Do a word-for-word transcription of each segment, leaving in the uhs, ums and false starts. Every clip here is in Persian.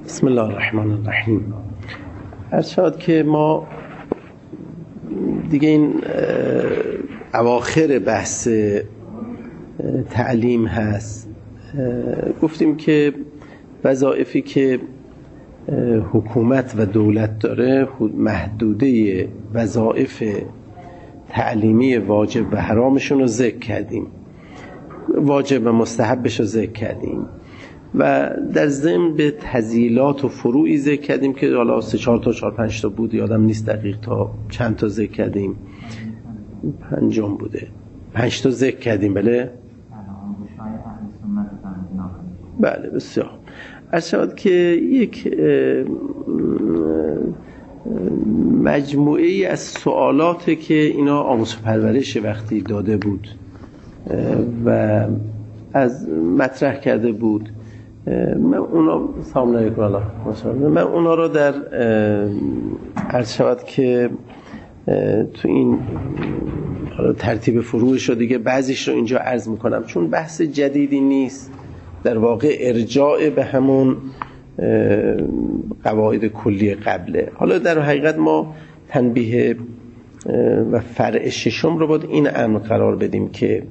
بسم الله الرحمن الرحیم. عرض شد که ما دیگه این اواخر بحث تعلیم هست. گفتیم که وظایفی که حکومت و دولت داره محدوده وظایف تعلیمی واجب و حرامشون رو ذکر کردیم، واجب و مستحبش رو ذکر کردیم و در ضمن به تذییلات و فروعی ذکر کردیم که حالا سه چهار تا چهار پنج تا بود، یادم نیست دقیق تا چند تا ذکر کردیم. پنجم بوده، پنج تا ذکر کردیم. بله بله بسیار. عرض شد که یک مجموعه ای از سوالاته که اینا آموزش و پرورش وقتی داده بود و از مطرح کرده بود، من اونا سلام علیکم الله من اونا رو در عرض شود که تو این ترتیب فروعش رو دیگه بعضیش رو اینجا عرض میکنم، چون بحث جدیدی نیست، در واقع ارجاع به همون قواعد کلی قبله. حالا در حقیقت ما تنبیه و فرع ششم رو باید این امر قرار بدیم که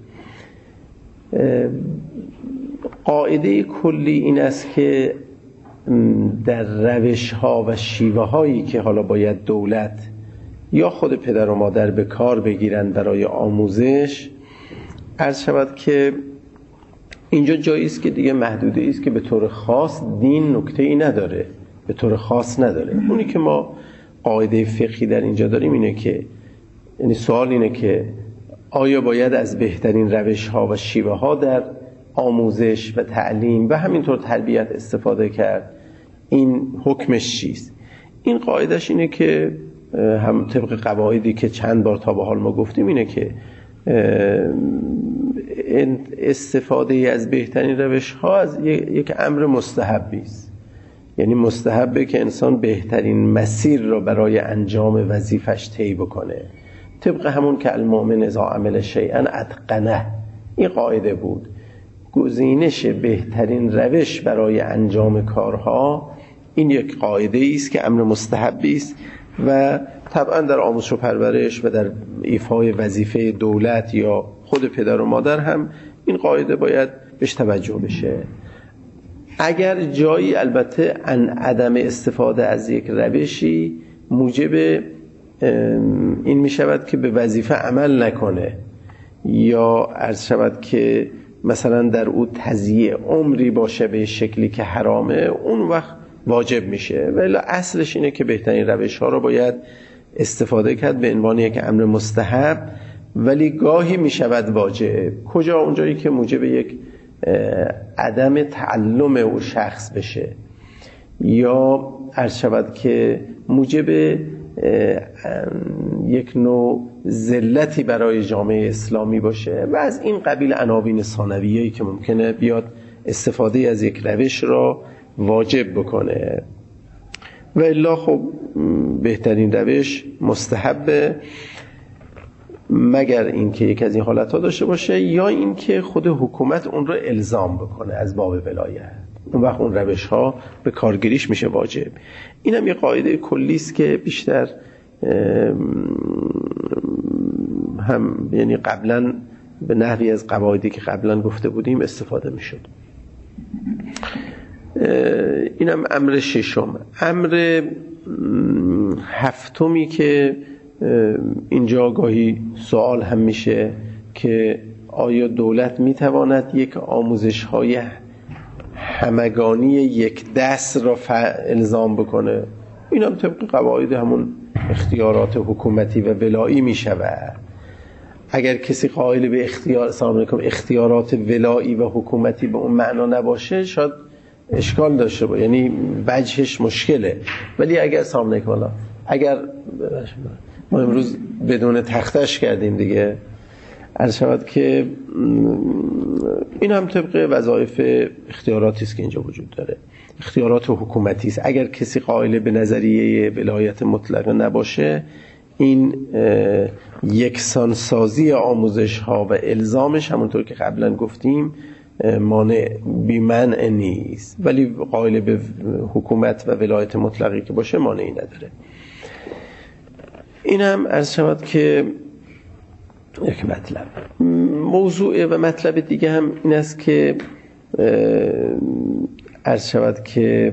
قاعده کلی این است که در روش ها و شیوه هایی که حالا باید دولت یا خود پدر و مادر به کار بگیرن برای آموزش، عرض شود که اینجا جایی است که دیگه محدوده است که به طور خاص دین نکته ای نداره، به طور خاص نداره. اونی که ما قاعده فقهی در اینجا داریم اینه که، یعنی سوال اینه که آیا باید از بهترین روش ها و شیوه ها در آموزش و تعلیم و همینطور تربیت استفاده کرد؟ این حکمش چیست؟ این قاعدش اینه که هم طبق قواعدی که چند بار تا به حال ما گفتیم اینه که استفاده از بهترین روش ها از یک امر مستحبی است. یعنی مستحبه که انسان بهترین مسیر را برای انجام وظیفش طی بکنه، طبق همون که المؤمن اذا عمل شیئا اتقنه. این قاعده بود، گزینش بهترین روش برای انجام کارها. این یک قاعده است که امر مستحبی است و طبعا در آموزش و پرورش و در ایفای وظیفه دولت یا خود پدر و مادر هم این قاعده باید بهش توجه بشه. اگر جایی البته ان عدم استفاده از یک روشی موجب این می شود که به وظیفه عمل نکنه یا عرض شود که مثلا در او تضییع عمری باشه به شکلی که حرامه، اون وقت واجب میشه. ولی اصلش اینه که بهترین روش ها رو باید استفاده کرد به عنوان یک امر مستحب، ولی گاهی میشود واجب. کجا؟ اونجایی که موجب یک عدم تعلم او شخص بشه یا عرض شود که موجب یک نوع ذلتی برای جامعه اسلامی باشه و از این قبیل عناوین ثانویه‌ای که ممکنه بیاد استفاده از یک روش را واجب بکنه. و الا خب بهترین روش مستحبه، مگر اینکه یک از این حالت‌ها داشته باشه یا اینکه خود حکومت اون رو الزام بکنه از باب ولایت، اون وقت اون روش‌ها به کارگیریش میشه واجب. اینم یه قاعده کلی است که بیشتر هم یعنی قبلا به نحوی از قواعدی که قبلا گفته بودیم استفاده میشد. اینم امر ششم. امر هفتمی که اینجا گاهی سوال هم میشه که آیا دولت میتواند یک آموزش های همگانی یک دست را الزام بکنه؟ اینم طبق قواعد همون اختیارات حکومتی و ولایی میشود. اگر کسی قائل به اختیار سلام علیکم اختیارات ولایی و حکومتی به اون معنا نباشه شاید اشکال داشته باشه، یعنی وجهش مشکله. ولی اگر سلام علیکم الله اگر ما امروز بدون تختش کردیم دیگه، عرض شود که این هم طبق وظایف اختیاراتی است که اینجا وجود داره، اختیارات حکومتی است. اگر کسی قائل به نظریه ولایت مطلقه نباشه، این یکسانسازی آموزش ها و الزامش همونطور که قبلا گفتیم مانع بی‌منع نیست، ولی قائل به حکومت و ولایت مطلقی که باشه مانعی نداره. این هم عرض شود که یک مطلب. موضوع و مطلب دیگه هم این است که عرض شود که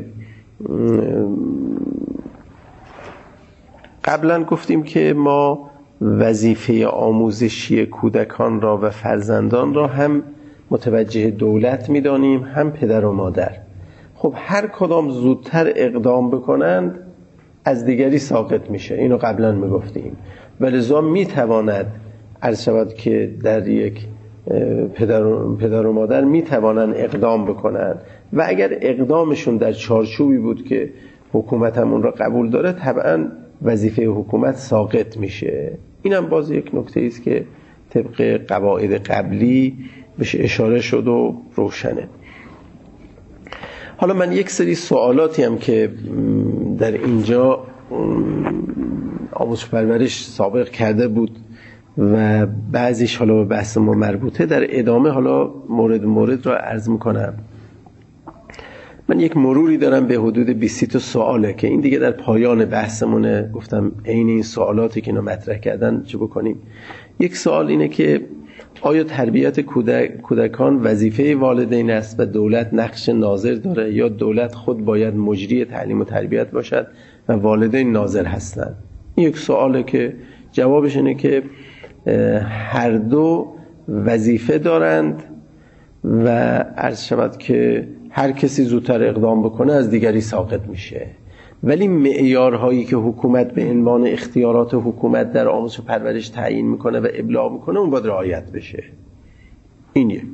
قبلا گفتیم که ما وظیفه آموزشی کودکان را و فرزندان را هم متوجه دولت می‌دانیم، هم پدر و مادر. خب هر کدام زودتر اقدام بکنند از دیگری ساقط میشه، اینو قبلا میگفتیم. ولذا میتواند عرض شود که در یک پدر و, پدر و مادر میتوانند اقدام بکنند و اگر اقدامشون در چارچوبی بود که حکومت هم اون را قبول داره، طبعا وظیفه حکومت ساقط میشه. اینم باز یک نکته است که طبق قواعد قبلی بهش اشاره شد و روشنه. حالا من یک سری سوالاتی هم که در اینجا آموزش پرورش سابق کرده بود و بعضیش حالا به بحث ما مربوطه، در ادامه حالا مورد مورد را عرض میکنم. من یک مروری دارم به حدود بیست تا سواله که این دیگه در پایان بحثمونه. گفتم عین این سوالاتی که اینا مطرح کردن چه بکنیم. یک سوال اینه که آیا تربیت کودک، کودکان وظیفه والدین است و دولت نقش ناظر داره، یا دولت خود باید مجری تعلیم و تربیت باشد و والدین ناظر هستند؟ این یک سواله که جوابش اینه که هر دو وظیفه دارند و عرض شود که هر کسی زودتر اقدام بکنه از دیگری ساقط میشه، ولی معیارهایی که حکومت به عنوان اختیارات حکومت در آموزش و پرورش تعیین میکنه و ابلاغ میکنه اون باید رعایت بشه. این یه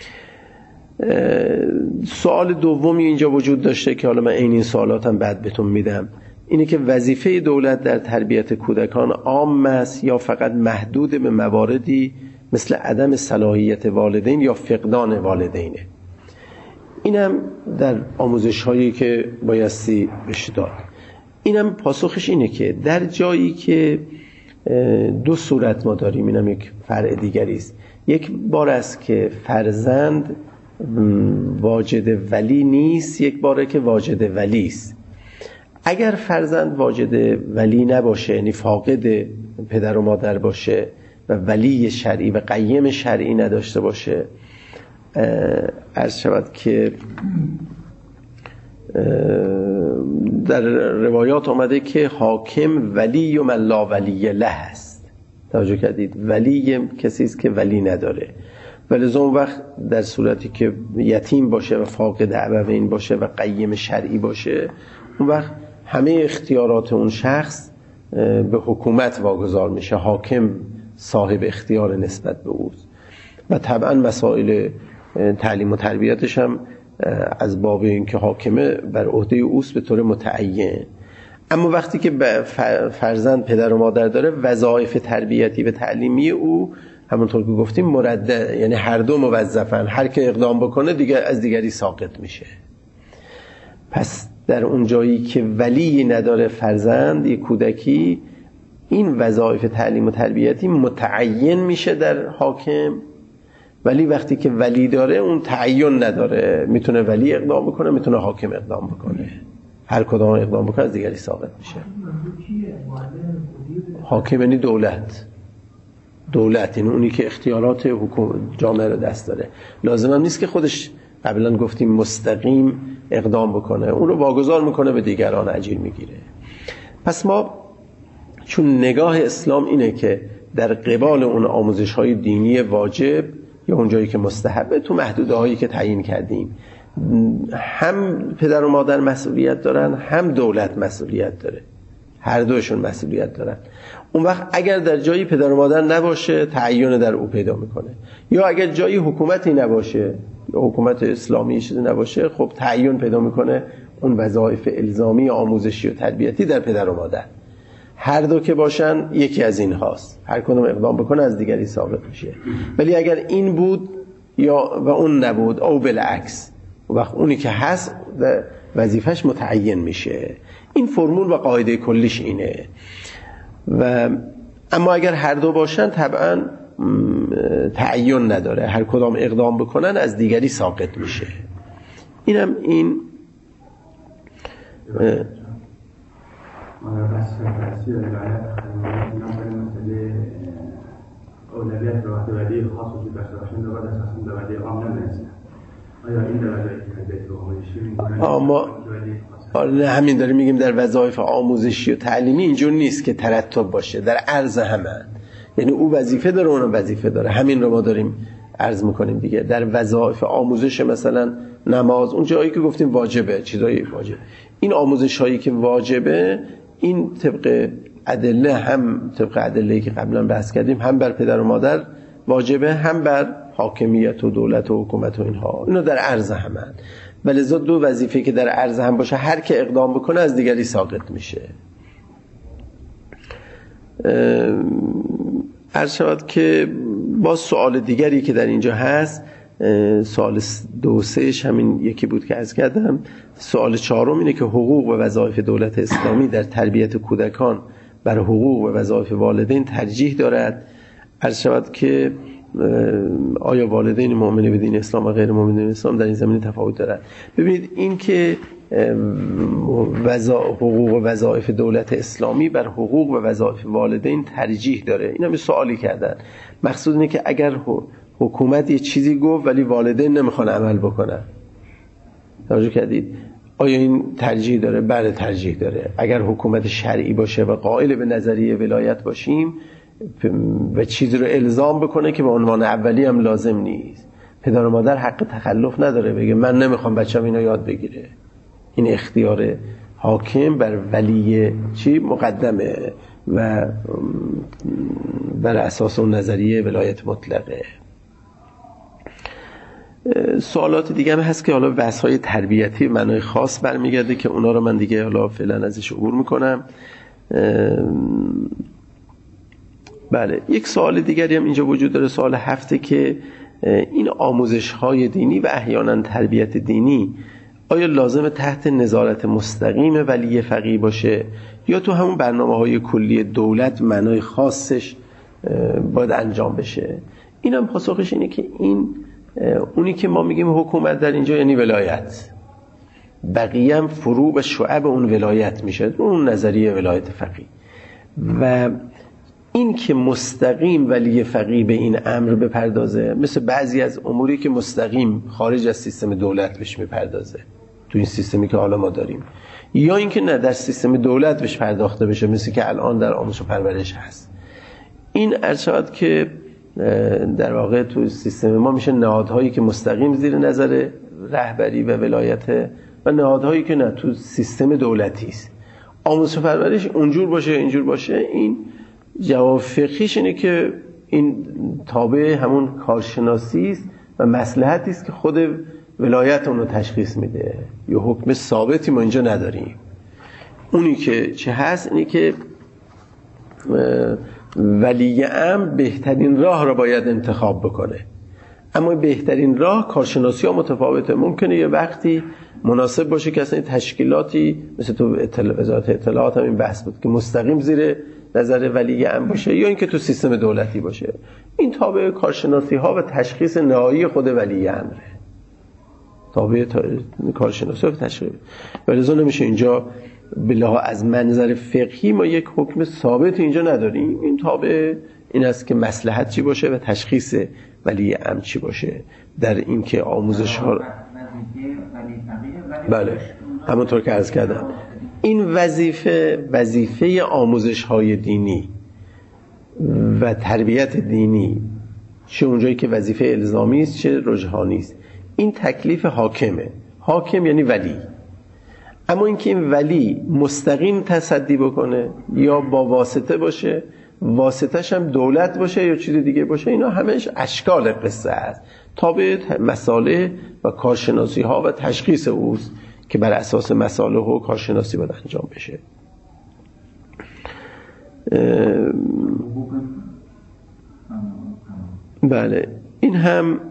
سوال دومی اینجا وجود داشته که حالا من این این سوالاتم بعد بهتون میدم. اینه که وظیفه دولت در تربیت کودکان عام است یا فقط محدود به مواردی مثل عدم صلاحیت والدین یا فقدان والدینه؟ اینم در آموزش هایی که بایستی بشه داد. اینم پاسخش اینه که در جایی که دو صورت ما داریم، اینم یک فرع دیگری است. یک بار است که فرزند واجد ولی نیست، یک باره که واجد ولی است. اگر فرزند واجد ولی نباشه، یعنی فاقد پدر و مادر باشه و ولی شرعی و قیم شرعی نداشته باشه، عرض شود که در روایات آمده که حاکم ولی و من لا ولی له است. توجه کردید؟ ولی کسی است که ولی نداره، ولی اون وقت در صورتی که یتیم باشه و فاقد ابوین باشه و قیم شرعی باشه، اون وقت همه اختیارات اون شخص به حکومت واگذار میشه، حاکم صاحب اختیار نسبت به اوست و طبعا مسائل تعلیم و تربیتش هم از باب این که حاکمه بر عهده اوست به طور متعین. اما وقتی که فرزند پدر و مادر داره، وظایف تربیتی و تعلیمی او همونطور که گفتیم مرده، یعنی هر دو موظفن، هر که اقدام بکنه دیگه از دیگری ساقط میشه. پس در اون جایی که ولی نداره فرزند، یک کودکی، این وظایف تعلیم و تربیتی متعین میشه در حاکم، ولی وقتی که ولی داره اون تعین نداره، میتونه ولی اقدام بکنه، میتونه حاکم اقدام بکنه، هر کدام اقدام بکنه از دیگری ساقط میشه. حاکم یعنی دولت، دولت یعنی اونی که اختیارات حکومت جامعه رو دست داره. لازم هم نیست که خودش قبلا گفتیم مستقیم اقدام بکنه، اون رو واگذار میکنه به دیگران، اجیر میگیره. پس ما چون نگاه اسلام اینه که در قبال اون آموزش های دینی واجب یا اون جایی که مستحبه، تو محدوده هایی که تعیین کردیم، هم پدر و مادر مسئولیت دارن، هم دولت مسئولیت داره، هر دوشون مسئولیت دارن. اون وقت اگر در جایی پدر و مادر نباشه، تعیین در او پیدا میکنه، یا اگر جایی حکومتی نباشه، یا حکومت اسلامی چیزی نباشه، خب تعیین پیدا میکنه اون وظایف الزامی آموزشی و تربیتی در پدر و مادر. هر دو که باشن یکی از این هاست، هر کدوم اقدام بکنه از دیگری ثابت میشه. ولی اگر این بود یا و اون نبود او بالعکس، وقت اونی که هست وظیفش متعین میشه. این فرمول و قاعده کلیش اینه. و اما اگر هر دو باشن، طبعا تعین نداره، هر کدام اقدام بکنن از دیگری ساقط میشه. اینم این اولویت رو وقتی ولی خاص وجود داشته باشند و بعد اساساً به ولی عام نمی‌رسه. آیا این در وظایف تربیتی و آموزشی می‌کنه؟ اما آره همین داریم میگیم در وظایف آموزشی و تعلیمی اینجور نیست که ترتب باشه، در عرض همه، یعنی او وظیفه داره اون وظیفه داره، همین رو ما داریم عرض میکنیم دیگه. در وظایف آموزش مثلا نماز، اون جایی که گفتیم واجبه، چیزایی واجب، این آموزش هایی که واجبه این طبق ادله، هم طبق ادله‌ای که قبلا بحث کردیم، هم بر پدر و مادر واجبه، هم بر حاکمیت و دولت و حکومت و اینها، اینو در عرض همه. ولذا دو وظیفه که در عرض هم باشه هر که اقدام بکنه از دیگری ساقط میشه. عرض شود که با سوال دیگری که در اینجا هست، سوال دو سهش همین یکی بود که عرض کردم. سوال چهارم اینه که حقوق و وظایف دولت اسلامی در تربیت کودکان بر حقوق و وظایف والدین ترجیح دارد. عرض شود که آیا والدین مؤمن به دین اسلام و غیر مؤمن به دین اسلام در این زمینه تفاوت دارد؟ ببینید این که حقوق و وظایف دولت اسلامی بر حقوق و وظایف والدین ترجیح داره، این هم سوالی کردن. مقصود اینه که اگر حکومت یه چیزی گفت ولی والدین نمیخوان عمل بکنن، توجه کردید؟ آیا این ترجیح داره؟ بله ترجیح داره. اگر حکومت شرعی باشه و قائل به نظریه ولایت باشیم و چیزی رو الزام بکنه که به عنوان اولی هم لازم نیست، پدر و مادر حق تخلف نداره بگه من نمیخوام بچه‌م اینو یاد بگیره. این اختیار حاکم بر ولی چی مقدمه و بر اساس اون نظریه ولایت مطلقه. سوالات دیگه هم هست که حالا بحث‌های تربیتی معنای خاص برمیگرده که اونا رو من دیگه حالا فعلا ازش عبور میکنم. بله، یک سوال دیگری هم اینجا وجود داره، سوال هفته، که این آموزش‌های دینی و احیانا تربیت دینی آیا لازم تحت نظارت مستقیم ولی فقیه باشه یا تو همون برنامه‌های کلی دولت معنای خاصش باید انجام بشه؟ اینم پاسخش اینه که این اونی که ما میگیم حکومت در اینجا یعنی ولایت، بقیه هم فروع و شعب اون ولایت میشه، اون نظریه ولایت فقیه. و این که مستقیم ولی فقیه به این امر بپردازه، مثل بعضی از اموری که مستقیم خارج از سیستم دولت بهش میپردازه تو این سیستمی که حالا ما داریم، یا اینکه نه در سیستم دولت بهش پرداخته بشه مثل که الان در آموزش و پرورش هست. این ارشاد که در واقع تو سیستم ما میشه نهادهایی که مستقیم زیر نظر رهبری و ولایت و نهادهایی که نه تو سیستم دولتی است. آموزش و پرورش اونجور باشه اینجور باشه، این جواب فقهیش اینه که این تابع همون کارشناسی است و مصلحتی است که خود ولایت اون رو تشخیص میده، یا حکم ثابتی ما اینجا نداریم. اونی که چه هست اینی که ولی امر بهترین راه را باید انتخاب بکنه، اما بهترین راه کارشناسی ها متفاوته. ممکنه یه وقتی مناسب باشه که اصلا تشکیلاتی مثل تو اطلاع... وزارت اطلاعات هم این بحث بود که مستقیم زیر نظر ولی امر باشه، یا اینکه تو سیستم دولتی باشه. این تابع کارشناسی ها و تشخیص نهایی خود ولی امره، تابع تا... کارشناسی و تشخیص. ولذا نمیشه اینجا بلا از منظر فقهی ما یک حکم ثابت اینجا نداریم. این تابع این است که مصلحت چی باشه و تشخیص ولی امر چی باشه در این که آموزش ها. بله همونطور که عرض کردم، این وظیفه وظیفه آموزش های دینی و تربیت دینی، چه اونجایی که وظیفه الزامی است چه رجحانی است، این تکلیف حاکمه. حاکم یعنی ولی. اما اینکه این ولی مستقیم تصدی بکنه یا با واسطه باشه، واسطه‌ش هم دولت باشه یا چیز دیگه باشه، اینا همش اشکال قصه است، تابع مصالح و کارشناسی ها و تشخیص اوست که بر اساس مصالح و کارشناسی باید انجام بشه. بله این هم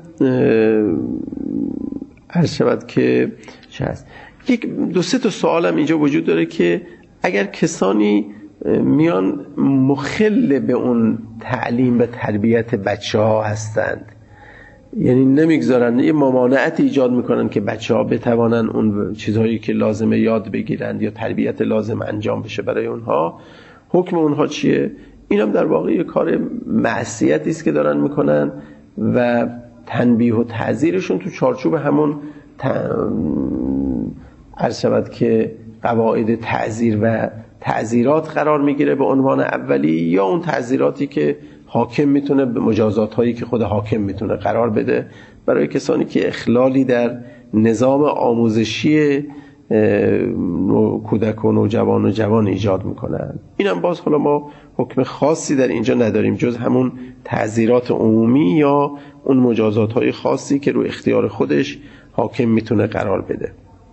عرض شود که چه هست. یک دو سه تا سوال هم اینجا وجود داره که اگر کسانی میان مخل به اون تعلیم و تربیت بچه ها هستند، یعنی نمیگذارن، یه ممانعت ایجاد میکنن که بچه ها بتوانن اون چیزهایی که لازمه یاد بگیرند یا تربیت لازم انجام بشه برای اونها. حکم اونها چیه؟ اینم در واقع یه کار معصیتی است که دارن میکنن و تنبیه و تعذیرشون تو چارچوب همون عرض شود که قواعد تعذیر و تعذیرات قرار میگیره به عنوان اولی، یا اون تعذیراتی که حاکم میتونه به مجازات هایی که خود حاکم میتونه قرار بده برای کسانی که اخلالی در نظام آموزشی کودک و نوجوان و جوان ایجاد میکنن. اینم باز حالا ما حکم خاصی در اینجا نداریم جز همون تعذیرات عمومی یا اون مجازات های خاصی که رو اختیار خودش حاکم میتونه قرار بده.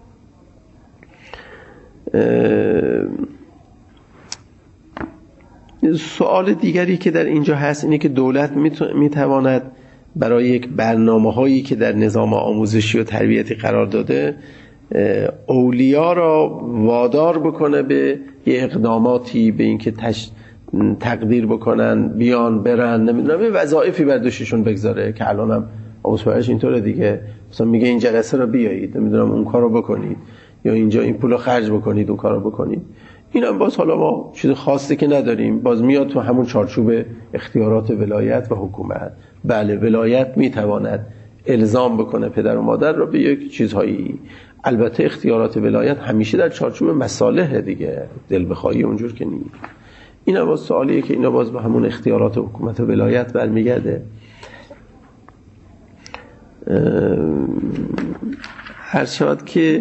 سوال دیگری که در اینجا هست اینه که دولت میتواند برای یک برنامه هایی که در نظام آموزشی و تربیتی قرار داده اولیا را وادار بکنه به یه اقداماتی، به اینکه تش... تقدیر بکنن، بیان برن، نمیدونم یه وظایفی بر دوششون بگذاره که الان هم آموزش اینطوره دیگه، مثلا میگه این جلسه رو بیایید، نمیدونم اون کارو بکنید، یا اینجا این پولو خرج بکنید، اون کارو بکنید. اینم باز حالا ما چیز خاصی که نداریم، باز میاد تو همون چارچوب اختیارات ولایت و حکومت. بله ولایت میتواند الزام بکنه پدر و مادر رو به یک چیزهایی، البته اختیارات ولایت همیشه در چارچوب مصالح دیگه، دل بخواهی اونجور که نیست. این هم باز سوالیه که اینا باز به همون اختیارات حکومت و ولایت برمیگرده. هر شود که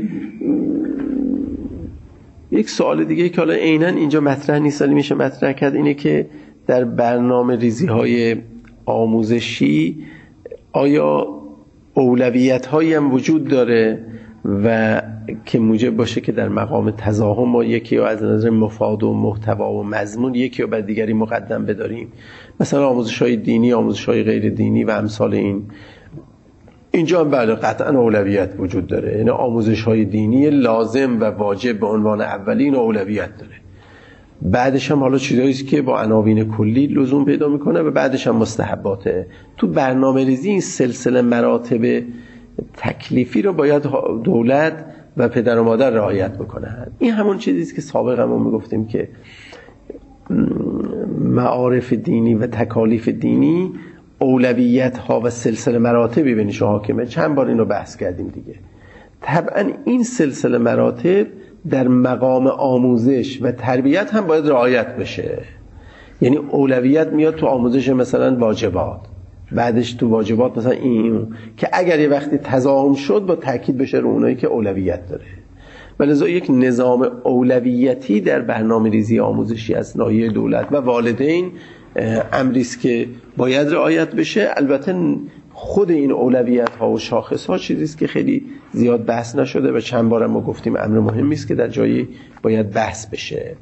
یک سوال دیگه که حالا عیناً اینجا مطرح نیست ولی میشه مطرح کرد اینه که در برنامه ریزی های آموزشی آیا اولویت هایی هم وجود داره و که موجب باشه که در مقام تزاحم ما یکی رو از نظر مفاد و محتوا و مضمون یکی رو بر دیگری مقدم بداریم، مثلا آموزش های دینی، آموزش های غیر دینی و امثال این. اینجا هم بله قطعا اولویت وجود داره، یعنی آموزش های دینی لازم و واجب به عنوان اولین اولویت داره، بعدش هم حالا چیزایی است که با عناوین کلی لزوم پیدا میکنه و بعدش هم مستحباته. تو برنامه ریزی این سلسله مراتب تکلیفی رو باید دولت و پدر و مادر رعایت بکنن. این همون چیزی است که سابقا هم میگفتیم که معارف دینی و تکالیف دینی اولویت ها و سلسله مراتبی بینش حاکمه. چند بار اینو بحث کردیم دیگه. طبعا این سلسله مراتب در مقام آموزش و تربیت هم باید رعایت بشه، یعنی اولویت میاد تو آموزش مثلا واجبات، بعدش تو واجبات مثلا این که اگر یه وقتی تضاهم شد با تاکید بشه رو اونایی که اولویت داره. ولذا یک نظام اولویتی در برنامه ریزی آموزشی از ناحیه دولت و والدین امری است که باید رعایت بشه. البته خود این اولویت ها و شاخص ها چیزی است که خیلی زیاد بحث نشده و چند بار ما گفتیم امر مهمی است که در جایی باید بحث بشه.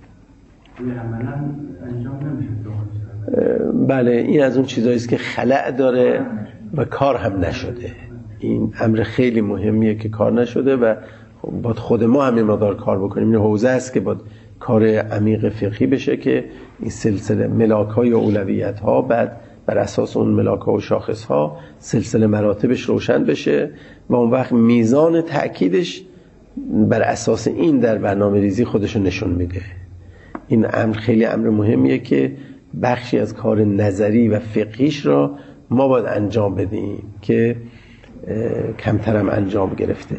بله این از اون چیزایی است که خلأ داره و کار هم نشده. این امر خیلی مهمیه که کار نشده و باید خود ما همین مقدار کار بکنیم. این حوزه است که باید کار عمیق فقهی بشه که این سلسله ملاک های و اولویت ها بعد بر اساس اون ملاک ها و شاخص ها سلسله مراتبش روشن بشه و اون وقت میزان تأکیدش بر اساس این در برنامه ریزی خودشو نشون میده. این امر خیلی امر مهمیه که بخشی از کار نظری و فقهیش را ما باید انجام بدیم که کمترم انجام گرفته،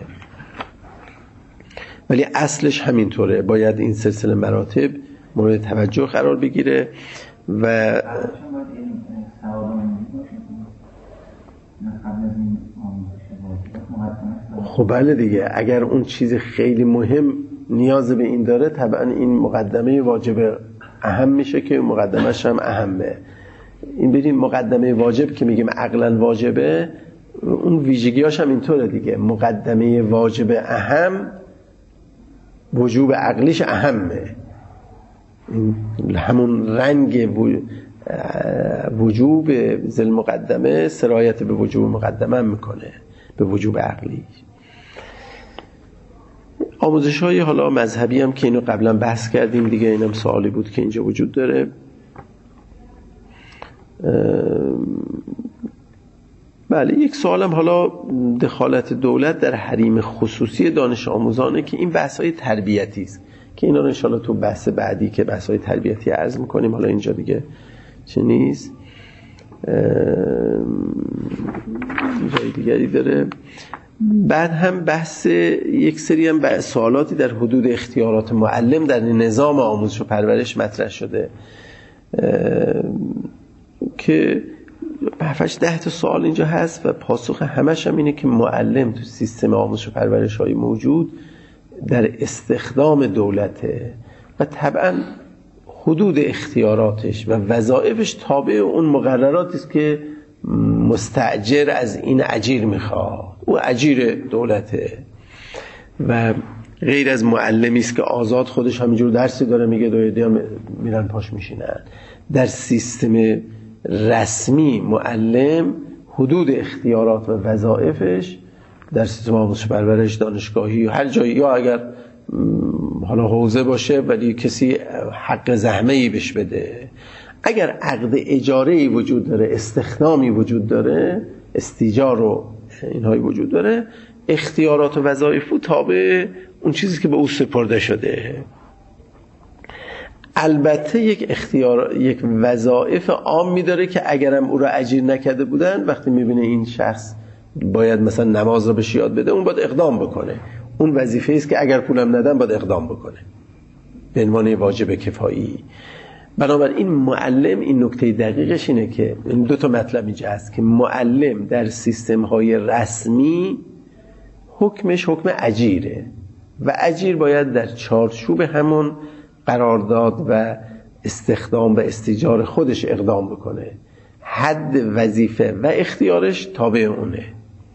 ولی اصلش همینطوره. باید این سلسله مراتب مورد توجه قرار بگیره و خب بله دیگه، اگر اون چیز خیلی مهم نیاز به این داره طبعا این مقدمه واجب اهم میشه که مقدمش هم اهمه. این بریم مقدمه واجب که میگیم عقلا واجبه، اون ویژگیاش هم اینطوره دیگه. مقدمه واجب اهم وجوب عقلیش اهمه، همون رنگ وجوب ذل مقدمه سرایت به وجوب مقدمه میکنه، به وجوب عقلی. آموزش های حالا مذهبی هم که اینو قبلا بحث کردیم دیگه، اینم سوالی بود که اینجا وجود داره. بله، یک سوالم حالا دخالت دولت در حریم خصوصی دانش آموزانه که این بحث های تربیتی است که اینا رو انشالله تو بحث بعدی که بحث های تربیتی عرض میکنیم، حالا اینجا دیگه چه نیست، جای دیگری داره. بعد هم بحث یک سری هم سوالاتی در حدود اختیارات معلم در نظام آموزش و پرورش مطرح شده که هفتش ده تا سوال اینجا هست و پاسخ همش هم اینه که معلم تو سیستم آموزش و پرورش های موجود در استخدام دولته و طبعا حدود اختیاراتش و وظایفش تابع اون مقرراتی است که مستأجر از این اجیر میخواد. او اجیر دولته و غیر از معلمی است که آزاد خودش همینجور درسی داره میگه، دویدی هم میرن پاش میشینن. در سیستم رسمی معلم حدود اختیارات و وظایفش در سیستم آموزش و پرورش دانشگاهی هر جایی، یا اگر حالا حوزه باشه ولی کسی حق زحمه‌ای بهش بده، اگر عقد اجاره‌ای وجود داره، استخدامی وجود داره، استیجار و اینهایی وجود داره، اختیارات و وظایف تابع اون چیزی که به او سپرده شده. البته یک اختیار، یک وظایف عام می‌داره که اگرم او را اجیر نکرده بودن، وقتی می‌بینه این شخص باید مثلا نماز رو بهش یاد بده، اون باید اقدام بکنه. اون وظیفه است که اگر پولم ندن باید اقدام بکنه به عنوان واجب کفایی. بنابراین معلم این نکته دقیقش اینه که این دو تا مطلب اینجا هست که معلم در سیستم‌های رسمی حکمش حکم اجیره و اجیر باید در چارچوب همون قرارداد و استخدام و استیجار خودش اقدام بکنه. حد وظیفه و اختیارش تابع اونه.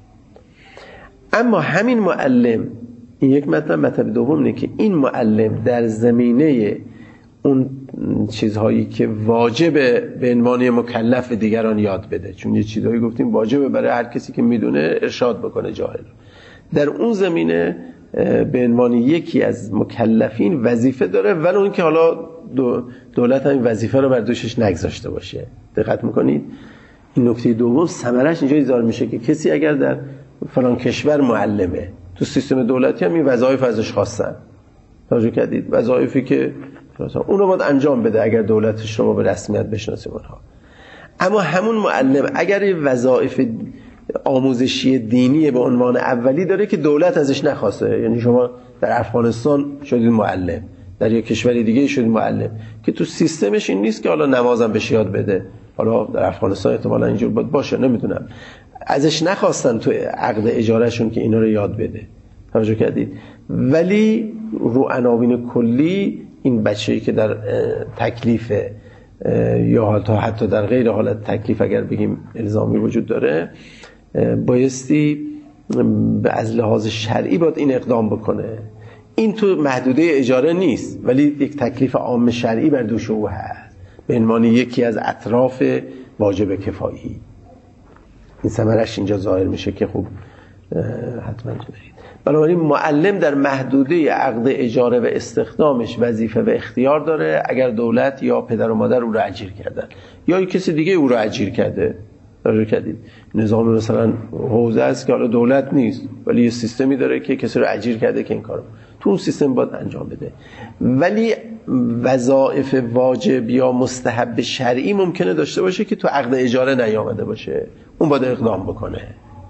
اما همین معلم، این یک مطلب، مطلب دوم اینه که این معلم در زمینه اون چیزهایی که واجبه به عنوان مکلف دیگران یاد بده، چون یه چیزهایی گفتیم واجبه برای هر کسی که میدونه ارشاد بکنه جاهل، در اون زمینه به عنوان یکی از مکلفین وظیفه داره، ولی اون که حالا دولت هم این وظیفه رو بر دوشش نگذاشته باشه. دقت میکنید این نکته دوم ثمرش اینجا ایجاد میشه که کسی اگر در فلان کشور معلمه، تو سیستم دولتی هم این وظایف ازش خواستن، توجه کردید، وظایفی که اون رو باید انجام بده اگر دولتش رو به رسمیت بشناسه اونها. اما همون معلم اگر این وظایف آموزشی دینی به عنوان اولی داره که دولت ازش نخواسته، یعنی شما در افغانستان شدید معلم، در یک کشور دیگه شدید معلم که تو سیستمش این نیست که حالا نمازم بهش یاد بده، حالا در افغانستان احتمالاً اینجور باید باشه، نمیدونم، ازش نخواستن تو عقد اجارهشون که اینا رو یاد بده، توجه کردید، ولی رو عناوین کلی این بچه‌ای که در تکلیف یا حتی در غیر حالت تکلیف اگر بگیم الزامی وجود داره، بایستی از لحاظ شرعی باید این اقدام بکنه. این تو محدوده اجاره نیست ولی یک تکلیف عام شرعی بر دوش او هست به عنوان یکی از اطراف واجب کفایی. این ثمرش اینجا ظاهر میشه که خوب حتما دارید. بنابراین معلم در محدوده عقد اجاره و استخدامش وظیفه و اختیار داره اگر دولت یا پدر و مادر او را اجیر کردن یا کسی دیگه او را اجیر کرده. داره کردید نظام مثلا حوزه است که حالا دولت نیست ولی یه سیستمی داره که کسی رو اجیر کرده که این کارو تو اون سیستم باید انجام بده، ولی وظایف واجب یا مستحب شرعی ممکنه داشته باشه که تو عقد اجاره نیامده باشه، اون باید اقدام بکنه.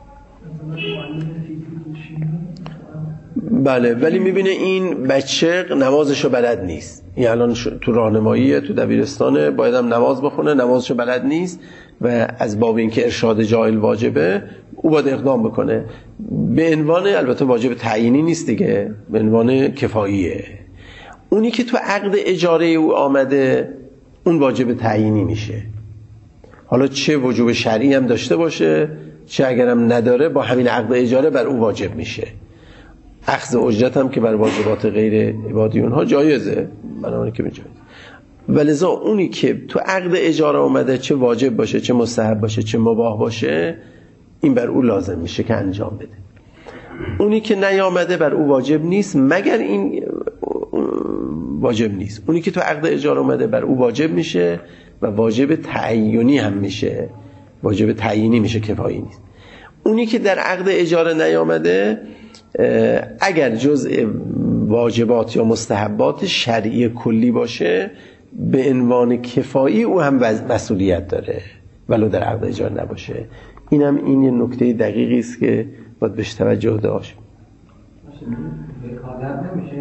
بله، ولی میبینه این بچه نمازشو بلد نیست، این الان تو راهنمایی تو دبیرستانه باید هم نماز بخونه، نمازشو بلد نیست و از باب اینکه ارشاد جاهل واجبه او باید اقدام بکنه به عنوان، البته واجب تعیینی نیست دیگه، به عنوان کفاییه. اونی که تو عقد اجاره او آمده اون واجب تعیینی میشه، حالا چه وجوب شرعی هم داشته باشه چه اگرم نداره با همین عقد اجاره بر او واجب میشه. اخذ اجرت هم که بر واجبات غیر عبادی اونها جایزه، بنابراین که جایزه، ولذا اونی که تو عقد اجاره اومده چه واجب باشه چه مستحب باشه چه مباح باشه این بر او لازم میشه که انجام بده. اونی که نیامده بر او واجب نیست مگر این واجب نیست. اونی که تو عقد اجاره اومده بر او واجب میشه و واجب تعیینی هم میشه، واجب تعیینی میشه، کفایی نیست. اونی که در عقد اجاره نیامده اگر جزء واجبات یا مستحبات شرعی کلی باشه به عنوان کفایی او هم مسئولیت داره ولو در عقد اجاره نباشه. این هم این یه نکته دقیقی است که باید بهش توجه داشت. وکالت نمیشه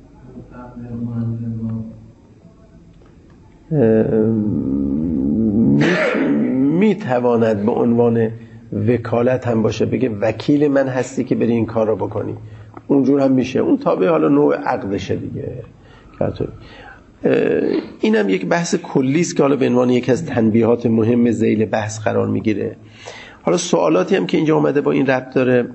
می تواند به عنوان وکالت هم باشه، بگه وکیل من هستی که بری این کار رو بکنی، اونجور هم میشه. اون تابع حالا نوع عقدشه دیگه. این هم یک بحث کلی است که حالا به عنوان یک از تنبیهات مهم ذیل بحث قرار میگیره. حالا سوالاتی هم که اینجا اومده با این ربط داره،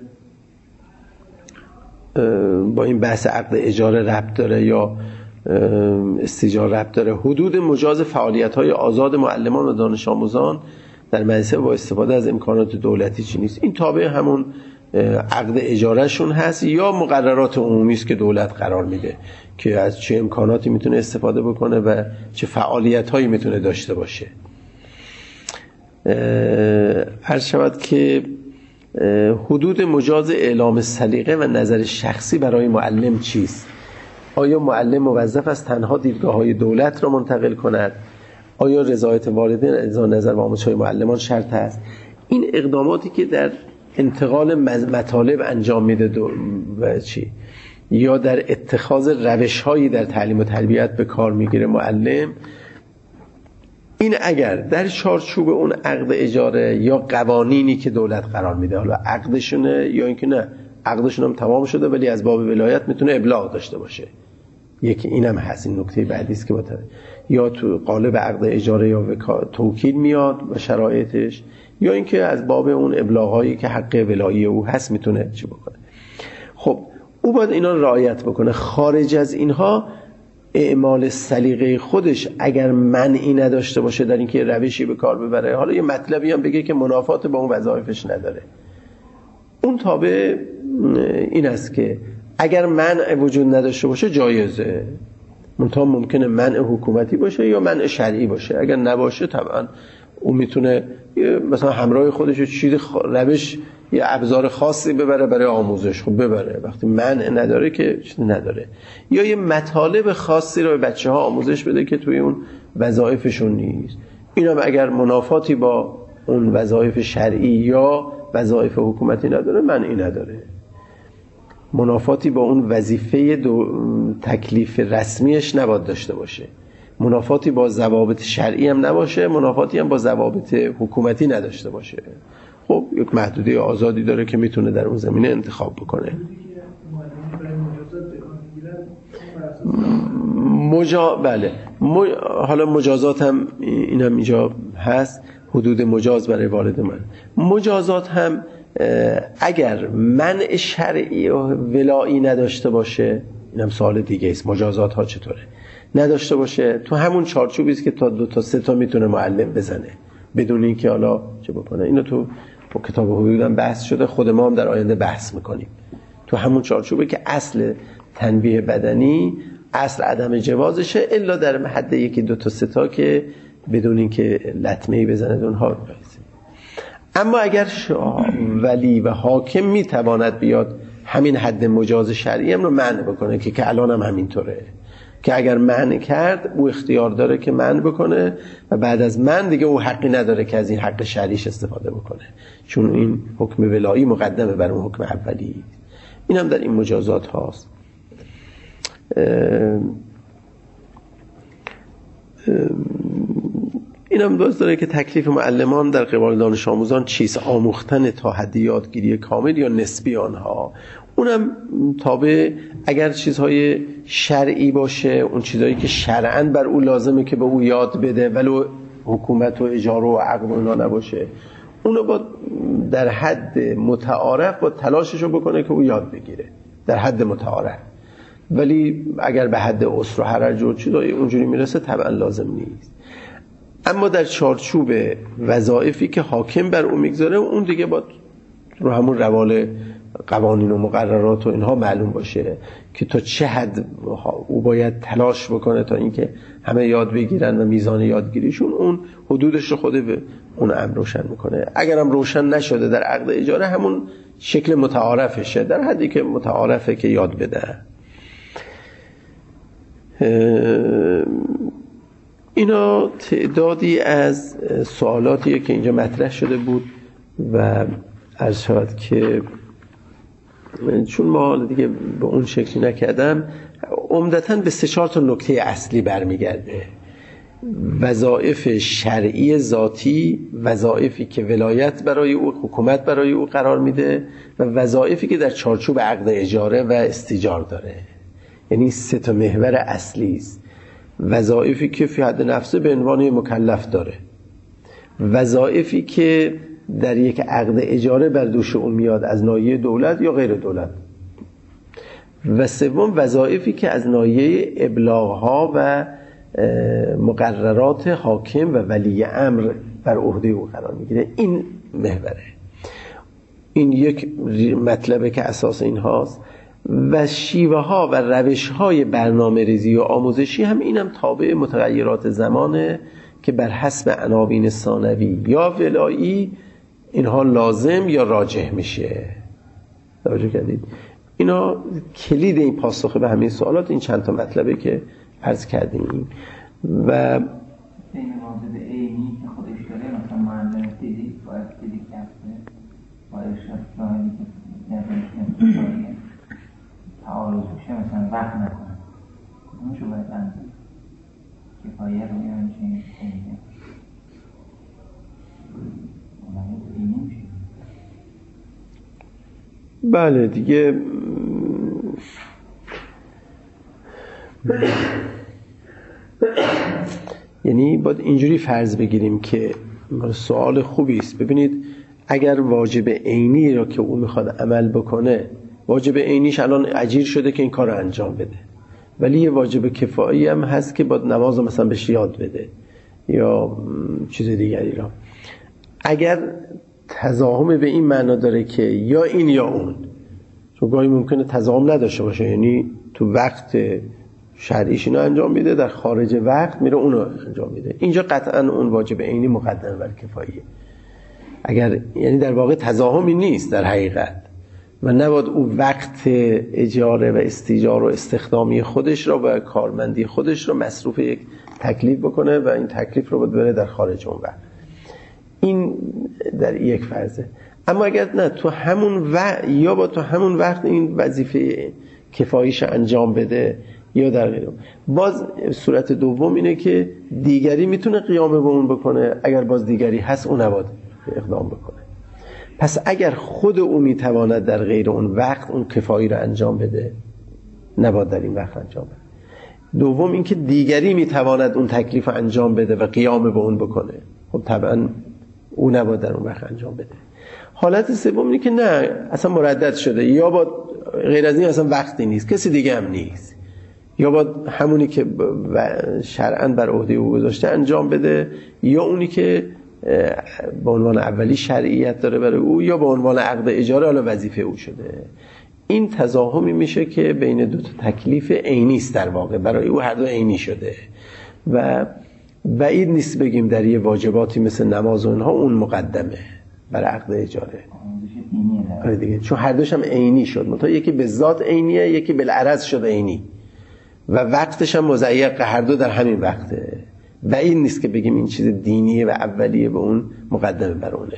با این بحث عقد اجاره ربط داره یا استیجار ربط داره. حدود مجاز فعالیت‌های آزاد معلمان و دانش آموزان در مدرسه با استفاده از امکانات دولتی چی نیست؟ این تابع همون عقد اجاره شون هست یا مقررات عمومی است که دولت قرار میده که از چه امکاناتی میتونه استفاده بکنه و چه فعالیت‌هایی میتونه داشته باشه. عرض شود که حدود مجاز اعلام سلیقه و نظر شخصی برای معلم چیست؟ آیا معلم موظف است تنها دیدگاه‌های دولت را منتقل کند؟ آیا رضایت والدین اظهار نظر و آموزش‌های معلمان شرط است؟ این اقداماتی که در انتقال مطالب انجام میده و چی یا در اتخاذ روش‌هایی در تعلیم و تربیت به کار میگیره معلم، این اگر در چارچوب اون عقد اجاره یا قوانینی که دولت قرار میده، حالا عقدشونه یا اینکه نه عقدشون هم تمام شده ولی از باب ولایت میتونه ابلاغ داشته باشه، یکی اینم هست. این نکته بعدی است که با یا تو قالب عقد اجاره یا توکیل میاد و شرایطش، یا اینکه از باب اون ابلاغایی که حق ولایی او هست میتونه چی بکنه. خب او باید اینا رعایت بکنه. خارج از اینها اعمال سلیقه خودش اگر منعی نداشته باشه در اینکه روشی به کار ببره، حالا یه مطلبی هم بگه که منافات با اون وظایفش نداره، اون تابع این است که اگر منع وجود نداشته باشه جایزه، منتها ممکنه منع حکومتی باشه یا منع شرعی باشه. اگر نباشه طبعا اون میتونه مثلا همراه خودش چیز روش یه ابزار خاصی ببره برای آموزش، خب ببره. وقتی منع نداره که چیزی نداره. یا یه مطالب خاصی رو به بچه ها آموزش بده که توی اون وظایفشون نیست. اینا اگر منافاتی با اون وظایف شرعی یا وظایف حکومتی نداره، منعی نداره. منافاتی با اون وظیفه دو... تکلیف رسمیش نباید داشته باشه. منافاتی با ضوابط شرعی هم نباشه، منافاتی هم با ضوابط حکومتی نداشته باشه. خب یک محدوده آزادی داره که میتونه در اون زمینه انتخاب بکنه. مجا... بله م... حالا مجازات هم این هم اینجا هست، حدود مجاز برای والد من. مجازات هم اگر منع شرعی و ولایی نداشته باشه، این هم سوال دیگه است، مجازات ها چطوره نداشته باشه، تو همون چارچوبی است که تا دو تا سه تا میتونه معلم بزنه بدون اینکه حالا چه بکنه. اینو تو کتاب حدود هم بحث شده، خود ما هم در آینده بحث میکنیم. تو همون چارچوبه که اصل تنبیه بدنی اصل عدم جوازشه، الا در حد یکی دو تا سه تا که بدون اینکه لطمه‌ای بزنه اونها. اما اگر ولی و حاکم میتواند بیاد همین حد مجاز شرعی هم رو منع بکنه که که الان هم همینطوره، که اگر منع کرد او اختیار داره که منع بکنه و بعد از منع دیگه او حقی نداره که از این حق شرعیش استفاده بکنه، چون این حکم ولایی مقدمه بر اون حکم اولی. این هم در این مجازات هاست. این هم باز داره که تکلیف معلمان در قبال دانش آموزان چیست؟ آموختن تا حد یادگیری کامل یا نسبی آنها. اونم تابع اگر چیزهای شرعی باشه، اون چیزهایی که شرعاً بر او لازمه که به او یاد بده ولو حکومت و اجاره و عقد و اینا نباشه، اونو با در حد متعارف با تلاششو بکنه که او یاد بگیره در حد متعارف. ولی اگر به حد اسر و حرج و چیزایی اونجوری میرسه طبعا لازم نیست. اما در چارچوب وظایفی که حاکم بر اون میگذاره، اون دیگه با رو همون روال قوانین و مقررات و اینها معلوم باشه که تا چه حد او باید تلاش بکنه تا اینکه همه یاد بگیرن و میزان یادگیریشون اون حدودش رو خود به اون امر روشن میکنه. اگرم روشن نشده در عقد اجاره همون شکل متعارفشه، در حدی که متعارفه که یاد بده. اینا تعدادی از سوالاتیه که اینجا مطرح شده بود و عرض شود که چون ما دیگه به اون شکلی نکردم، عمدتاً به سه چهار تا نکته اصلی برمیگرده: وظایف شرعی ذاتی، وظایفی که ولایت برای او، حکومت برای او قرار میده، و وظایفی که در چارچوب عقد اجاره و استیجار داره. یعنی سه تا محور اصلی است. وظایفی که فی حد نفسه به عنوان مکلف داره، وظایفی که در یک عقد اجاره بر دوش او میاد از ناحیه دولت یا غیر دولت، و سوم وظایفی که از ناحیه ابلاغ‌ها و مقررات حاکم و ولی امر بر عهده او قرار میگیره. این محوره، این یک مطلبه که اساس این هاست. و شیوه ها و روش های برنامه ریزی و آموزشی هم اینم تابع متغیرات زمانه که بر حسب عناوین ثانوی یا ولایی اینها لازم یا راجح میشه. توجه کردید؟ اینا کلید این پاسخ به همین سوالات این چند تا مطلبه که عرض کردیم. و این واجب عینی که خودش داره، مثلا معلم فیزیک باید فیزیک هسته با ارشاد ظاهری که نظرش تعارض بشه، مثلا وقت نکنه، کدومشو باید انجام؟ کفایه رو یا همچنین عینی عینی میشه. بله دیگه یعنی باید اینجوری فرض بگیریم که سوال خوبی است. ببینید اگر واجب عینی را که او میخواد عمل بکنه، واجب عینیش الان اجیر شده که این کار رو انجام بده، ولی یه واجب کفایی هم هست که باید نماز رو مثلا بهش یاد بده یا چیز دیگری را. اگر تضاهم به این معنا داره که یا این یا اون، چون گاهی ممکنه تضاهم نداشته باشه، یعنی تو وقت شرعیش اینو انجام میده، در خارج وقت میره اونو انجام میده، اینجا قطعا اون واجب عینی مقدم بر کفاییه. اگر یعنی در واقع تضاهمی نیست در حقیقت، و نباید اون وقت اجاره و استیجار و استخدامی خودش را و کارمندی خودش را مصروف یک تکلیف بکنه و این تکلیف رو باید بره در خارج اون وقت. این در یک فرضه. اما اگر نه تو همون وقت یا با تو همون وقت این وظیفه کفاییش انجام بده یا در غیره، باز صورت دوم اینه که دیگری میتونه قیام به اون بکنه. اگر باز دیگری هست اون نباید اقدام بکنه. پس اگر خود او میتواند در غیر اون وقت اون کفایی رو انجام بده، نباید در این وقت انجام بده. دوم اینکه دیگری میتواند اون تکلیف رو انجام بده و قیام به اون بکنه، خب طبعا او نباید در اون وقت انجام بده. حالت سوم اینه که نه اصلا مردد شده، یا با غیر از این اصلا وقتی نیست، کسی دیگه هم نیست، یا با همونی که شرعاً بر عهده او گذاشته انجام بده، یا اونی که به عنوان اولی شرعیت داره برای او، یا به عنوان عقد اجاره حالا وظیفه او شده. این تضاهمی میشه که بین دو تا تکلیف عینی است، در واقع برای او هر دو عینی شده و بعید نیست بگیم در یه واجباتی مثل نماز و اینها اون مقدمه بر عقد اجاره. آره دیگه، چون هر دوش هم عینی شد، منتها یکی به ذات عینیه، یکی بالعرض شد عینی و وقتش هم مضیق، هر دو در همین وقته. بعید نیست که بگیم این چیز دینیه و اولیه به اون مقدمه بر اونه.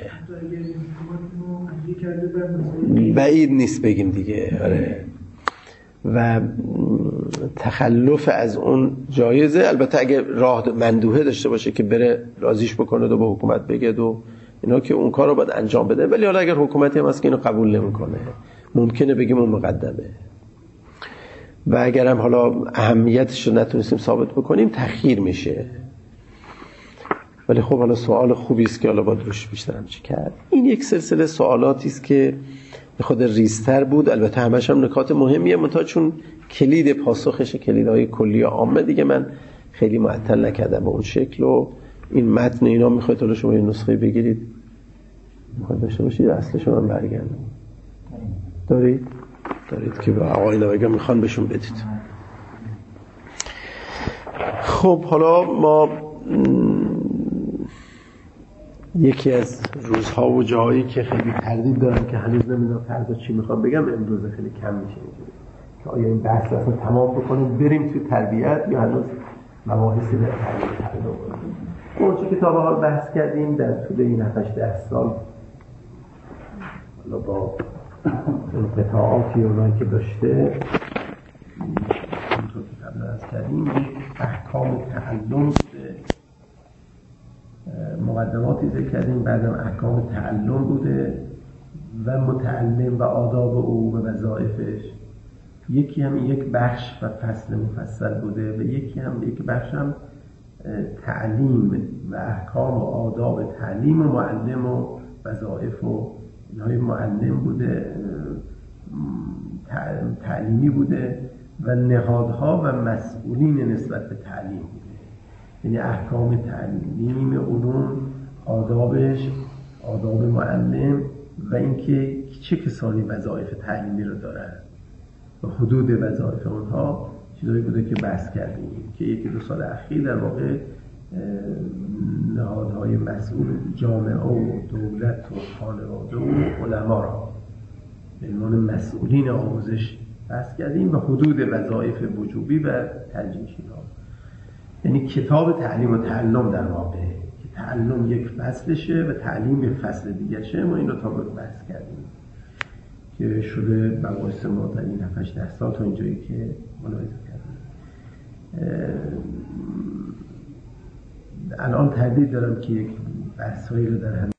بعید نیست بگیم دیگه. آره. و تخلف از اون جایزه، البته اگه راه مندوحه داشته باشه که بره راضیش بکنه و به حکومت بگه و اینا، که اون کار رو باید انجام بده. ولی حالا اگر حکومتی هم هست که اینو قبول نمیکنه، ممکنه بگیم اون مقدمه. و اگر هم حالا اهمیتش رو نتونستیم ثابت بکنیم تأخیر میشه. ولی خب حالا سوال خوبی است که حالا باید روش بیشتر هم چی کرد. این یک سلسله سوالاتی است که خود ریزتر بود، البته همش هم نکات مهمیه، منتها چون کلید پاسخش کلیدهای کلی عامه دیگه من خیلی معطل نکردم به اون شکل. و این متن اینا میخواید حالا شما یه نسخه بگیرید، میخواید داشته باشید اصلش من برگردم دارید؟ دارید که به آقاینا بگم میخوان بهشون بدید. خب حالا ما یکی از روزها و جاهایی که خیلی تردید دارم که هنوز نمیدونم فردا چی میخوام بگم، امروز خیلی کم میشه که آیا این بحث اصلا تمام بکنیم بریم توی تربیت یا هنوز مباحثی در تربیت تعلم کنیم. اون چه کتاب ها بحث کردیم در طول این هفتش ده سال، حالا با انقطاعاتی اونایی که داشته همونطور که قبل از کردیم احکام تعلم مقدماتی ذکر کردیم، بعدم احکام تعلم بوده و متعلم و آداب او و وظایفش. یکی هم یک بخش و فصل مفصل بوده و یکی هم یک بخش هم تعلیم و احکام و آداب تعلیم و معلم و وظایف و اینهای معلم بوده، تعلیمی بوده و نهادها و مسئولین نسبت به تعلیم بوده. یعنی احکام تعلیم علوم، آدابش، آداب معلم و اینکه چه کسانی وظایف تعلیمی رو دارن و حدود وظایف اونها چیزایی بوده که بحث کردیم که یکی دو سال اخیر در واقع نهادهای مسئول جامعه و دولت و خانواده و علما را به عنوان مسئولین آموزش بحث کردیم و حدود وظایف وجوبی و ترجیحی ها. یعنی کتاب تعلیم و تعلم در واقع که تعلم یک فصلشه و تعلیم یک فصل دیگه شه. ما این رو تا بحث کردیم که شده مباحث ما در این هفتش ده سال تا اینجایی که ملاحظه کردیم. الان تردید دارم که یک بحثایی رو در هم